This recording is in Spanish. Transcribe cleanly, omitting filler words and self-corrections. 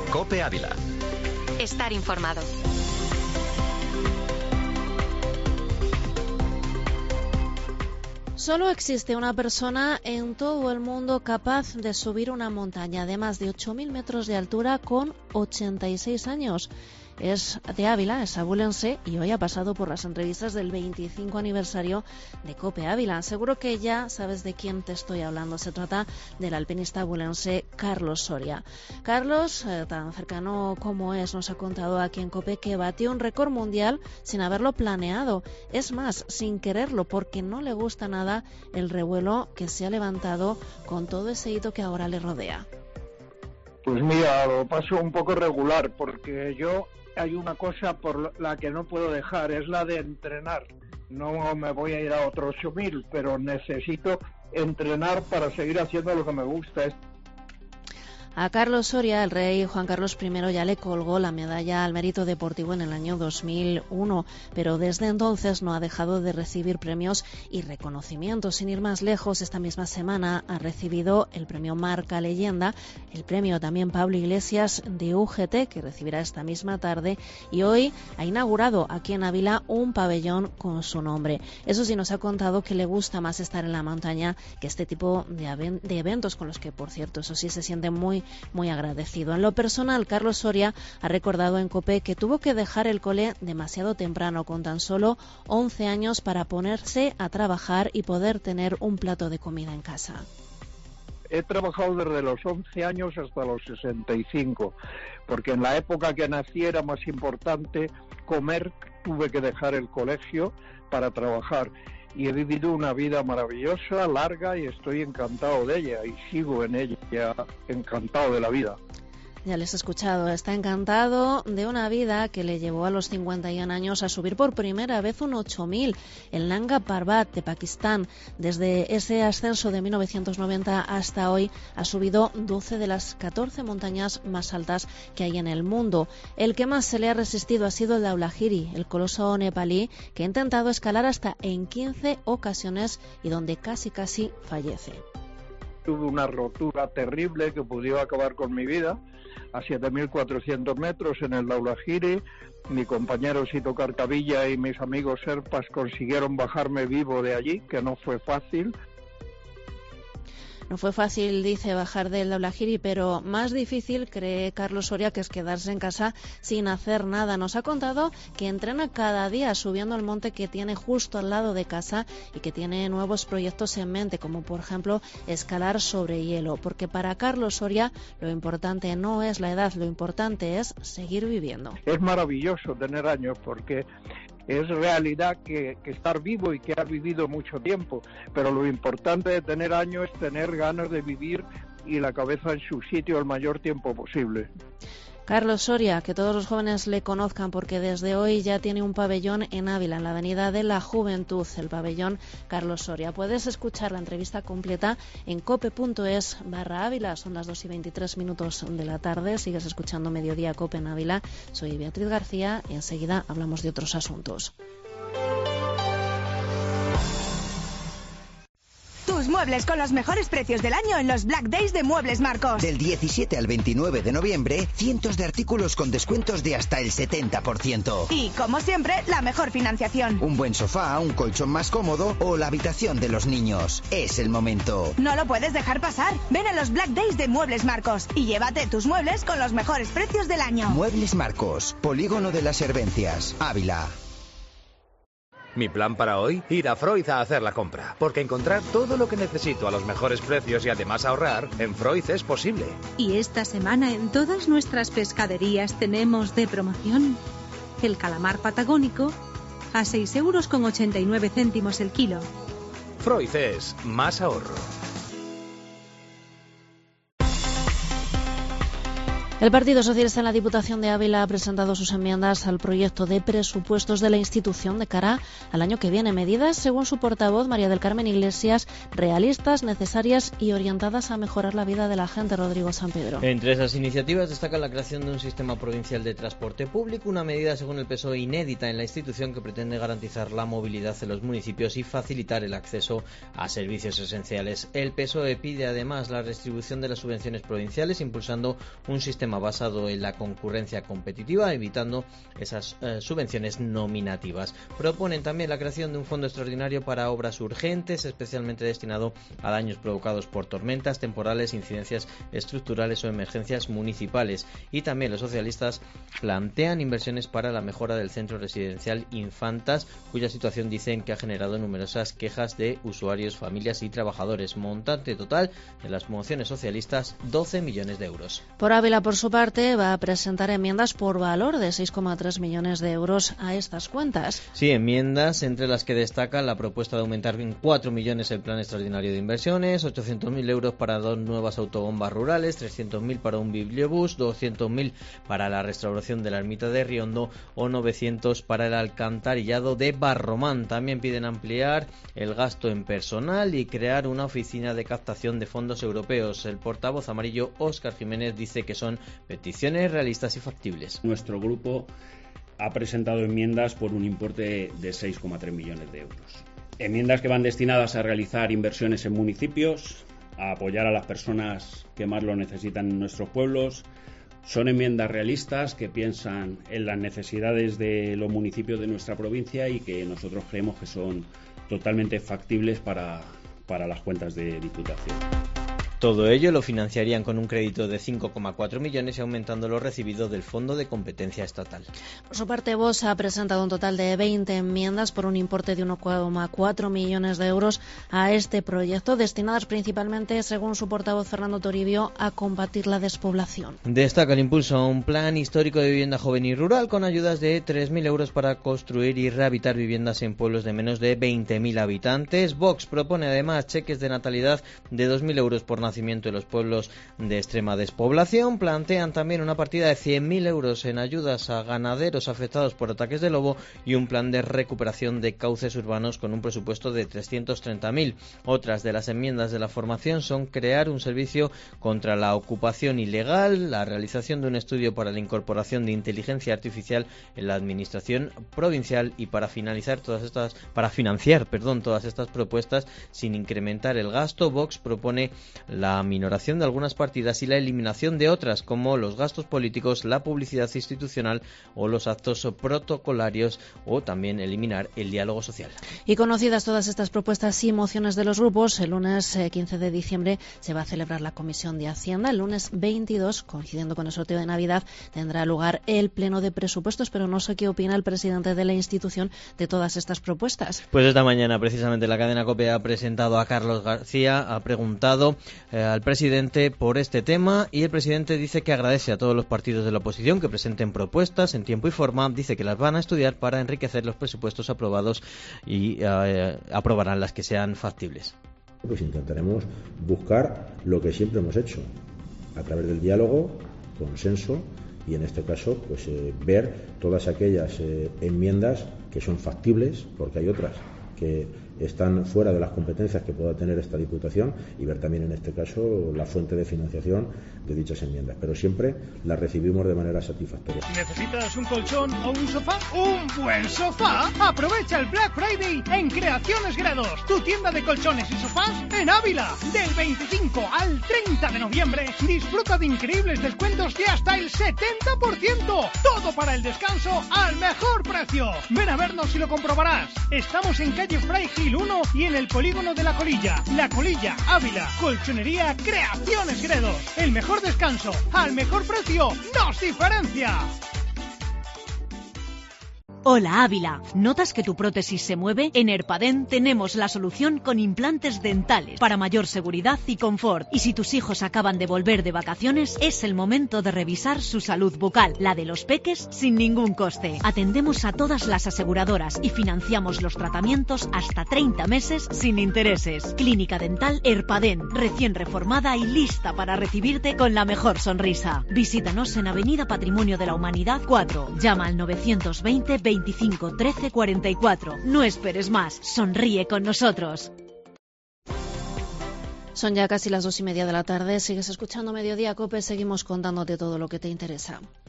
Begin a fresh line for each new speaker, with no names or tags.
COPE Ávila.
Estar informado.
Solo existe una persona en todo el mundo capaz de subir una montaña de más de 8.000 metros de altura con 86 años. Es de Ávila, es abulense y hoy ha pasado por las entrevistas del 25 aniversario de COPE Ávila. Seguro que ya sabes de quién te estoy hablando. Se trata del alpinista abulense Carlos Soria. Carlos, tan cercano como es, nos ha contado aquí en COPE que batió un récord mundial sin haberlo planeado. Es más, sin quererlo, porque no le gusta nada el revuelo que se ha levantado con todo ese hito que ahora le rodea.
Pues mira, lo paso un poco regular, porque hay una cosa por la que no puedo dejar, es la de entrenar. No me voy a ir a otros 8.000, pero necesito entrenar para seguir haciendo lo que me gusta.
A Carlos Soria, el rey Juan Carlos I ya le colgó la medalla al mérito deportivo en el año 2001, pero desde entonces no ha dejado de recibir premios y reconocimientos. Sin ir más lejos, esta misma semana ha recibido el premio Marca Leyenda, el premio también Pablo Iglesias de UGT, que recibirá esta misma tarde, y hoy ha inaugurado aquí en Ávila un pabellón con su nombre. Eso sí, nos ha contado que le gusta más estar en la montaña que este tipo de eventos, con los que, por cierto, eso sí, se siente muy agradecido. En lo personal, Carlos Soria ha recordado en COPE que tuvo que dejar el cole demasiado temprano, con tan solo 11 años, para ponerse a trabajar y poder tener un plato de comida en casa.
He trabajado desde los 11 años hasta los 65, porque en la época que nací era más importante comer, tuve que dejar el colegio para trabajar. Y he vivido una vida maravillosa, larga, y estoy encantado de ella, y sigo en ella, encantado de la vida.
Ya les he escuchado, está encantado de una vida que le llevó a los 51 años a subir por primera vez un 8.000, el Nanga Parbat de Pakistán. Desde ese ascenso de 1990 hasta hoy ha subido 12 de las 14 montañas más altas que hay en el mundo. El que más se le ha resistido ha sido el Dhaulagiri, el coloso nepalí, que ha intentado escalar hasta en 15 ocasiones y donde casi fallece.
Tuve una rotura terrible que pudo acabar con mi vida a 7.400 metros en el Dhaulagiri. Mi compañero Sito Carcavilla y mis amigos serpas consiguieron bajarme vivo de allí, que no fue fácil.
No fue fácil, dice, bajar del Dhaulagiri, pero más difícil, cree Carlos Soria, que es quedarse en casa sin hacer nada. Nos ha contado que entrena cada día subiendo al monte que tiene justo al lado de casa y que tiene nuevos proyectos en mente, como por ejemplo escalar sobre hielo, porque para Carlos Soria lo importante no es la edad, lo importante es seguir viviendo.
Es maravilloso tener años, porque es realidad que estar vivo y que has vivido mucho tiempo, pero lo importante de tener años es tener ganas de vivir y la cabeza en su sitio el mayor tiempo posible.
Carlos Soria, que todos los jóvenes le conozcan, porque desde hoy ya tiene un pabellón en Ávila, en la Avenida de la Juventud, el pabellón Carlos Soria. Puedes escuchar la entrevista completa en cope.es/Ávila. Son las 2:23 de la tarde. Sigues escuchando Mediodía Cope en Ávila. Soy Beatriz García y enseguida hablamos de otros asuntos.
Tus muebles con los mejores precios del año en los Black Days de Muebles Marcos.
Del 17 al 29 de noviembre, cientos de artículos con descuentos de hasta el 70%.
Y, como siempre, la mejor financiación.
Un buen sofá, un colchón más cómodo o la habitación de los niños. Es el momento.
No lo puedes dejar pasar. Ven a los Black Days de Muebles Marcos y llévate tus muebles con los mejores precios del año.
Muebles Marcos, Polígono de las Servencias, Ávila.
Mi plan para hoy, ir a Freud a hacer la compra, porque encontrar todo lo que necesito a los mejores precios y además ahorrar, en Freud es posible.
Y esta semana en todas nuestras pescaderías tenemos de promoción el calamar patagónico a 6,89 € el kilo.
Freud es más ahorro.
El Partido Socialista en la Diputación de Ávila ha presentado sus enmiendas al proyecto de presupuestos de la institución de cara al año que viene. Medidas, según su portavoz, María del Carmen Iglesias, realistas, necesarias y orientadas a mejorar la vida de la gente. Rodrigo Sampedro.
Entre esas iniciativas destaca la creación de un sistema provincial de transporte público, una medida, según el PSOE, inédita en la institución que pretende garantizar la movilidad en los municipios y facilitar el acceso a servicios esenciales. El PSOE pide además la redistribución de las subvenciones provinciales, impulsando un sistema sistema basado en la concurrencia competitiva, evitando esas subvenciones nominativas. Proponen también la creación de un fondo extraordinario para obras urgentes, especialmente destinado a daños provocados por tormentas, temporales, incidencias estructurales o emergencias municipales. Y también los socialistas plantean inversiones para la mejora del centro residencial Infantas, cuya situación dicen que ha generado numerosas quejas de usuarios, familias y trabajadores. Montante total de las mociones socialistas, 12 millones de euros.
Por Ávila, por su parte, va a presentar enmiendas por valor de 6,3 millones de euros a estas cuentas.
Sí, enmiendas entre las que destaca la propuesta de aumentar en 4 millones el plan extraordinario de inversiones, 800.000 euros para 2 nuevas autobombas rurales, 300.000 para un bibliobús, 200.000 para la restauración de la ermita de Riondo o 900 para el alcantarillado de Barromán. También piden ampliar el gasto en personal y crear una oficina de captación de fondos europeos. El portavoz amarillo Óscar Jiménez dice que son peticiones realistas y factibles.
Nuestro grupo ha presentado enmiendas por un importe de 6,3 millones de euros. Enmiendas que van destinadas a realizar inversiones en municipios, a apoyar a las personas que más lo necesitan en nuestros pueblos. Son enmiendas realistas que piensan en las necesidades de los municipios de nuestra provincia y que nosotros creemos que son totalmente factibles para las cuentas de Diputación.
Todo ello lo financiarían con un crédito de 5,4 millones y aumentando lo recibido del Fondo de Competencia Estatal.
Por su parte, Vox ha presentado un total de 20 enmiendas por un importe de 1,4 millones de euros a este proyecto, destinadas principalmente, según su portavoz Fernando Toribio, a combatir la despoblación.
Destaca el impulso a un plan histórico de vivienda joven y rural con ayudas de 3.000 euros para construir y rehabilitar viviendas en pueblos de menos de 20.000 habitantes. Vox propone además cheques de natalidad de 2.000 euros por nacimiento en los pueblos de extrema despoblación. Plantean también una partida de 100.000 euros en ayudas a ganaderos afectados por ataques de lobo y un plan de recuperación de cauces urbanos con un presupuesto de 330.000. Otras de las enmiendas de la formación son crear un servicio contra la ocupación ilegal, la realización de un estudio para la incorporación de inteligencia artificial en la administración provincial y para financiar todas estas propuestas sin incrementar el gasto. Vox propone la aminoración de algunas partidas y la eliminación de otras, como los gastos políticos, la publicidad institucional o los actos protocolarios, o también eliminar el diálogo social.
Y conocidas todas estas propuestas y mociones de los grupos, el lunes 15 de diciembre se va a celebrar la Comisión de Hacienda. El lunes 22, coincidiendo con el sorteo de Navidad, tendrá lugar el Pleno de Presupuestos, pero no sé qué opina el presidente de la institución de todas estas propuestas.
Pues esta mañana, precisamente, la cadena COPE ha presentado a Carlos García, ha preguntado al presidente por este tema y el presidente dice que agradece a todos los partidos de la oposición que presenten propuestas en tiempo y forma. Dice que las van a estudiar para enriquecer los presupuestos aprobados y aprobarán las que sean factibles.
Pues intentaremos buscar lo que siempre hemos hecho, a través del diálogo, consenso y en este caso pues ver todas aquellas enmiendas que son factibles, porque hay otras que están fuera de las competencias que pueda tener esta Diputación, y ver también en este caso la fuente de financiación de dichas enmiendas, pero siempre las recibimos de manera satisfactoria.
¿Necesitas un colchón o un sofá? ¡Un buen sofá! Aprovecha el Black Friday en Creaciones Gredos, tu tienda de colchones y sofás en Ávila. Del 25 al 30 de noviembre disfruta de increíbles descuentos de hasta el 70%. Todo para el descanso al mejor precio. Ven a vernos y lo comprobarás. Estamos en calle Fray Gil 1 y en el polígono de La Colilla. La Colilla, Ávila. Colchonería Creaciones Gredos. El mejor descanso al mejor precio nos diferencia.
Hola Ávila, ¿notas que tu prótesis se mueve? En Erpadent tenemos la solución con implantes dentales para mayor seguridad y confort. Y si tus hijos acaban de volver de vacaciones, es el momento de revisar su salud bucal, la de los peques, sin ningún coste. Atendemos a todas las aseguradoras y financiamos los tratamientos hasta 30 meses sin intereses. Clínica Dental Erpadent, recién reformada y lista para recibirte con la mejor sonrisa. Visítanos en Avenida Patrimonio de la Humanidad 4. Llama al 920 25 13 44. No esperes más. Sonríe con nosotros.
Son ya casi las 2:30 de la tarde. Sigues escuchando Mediodía COPE. Seguimos contándote todo lo que te interesa.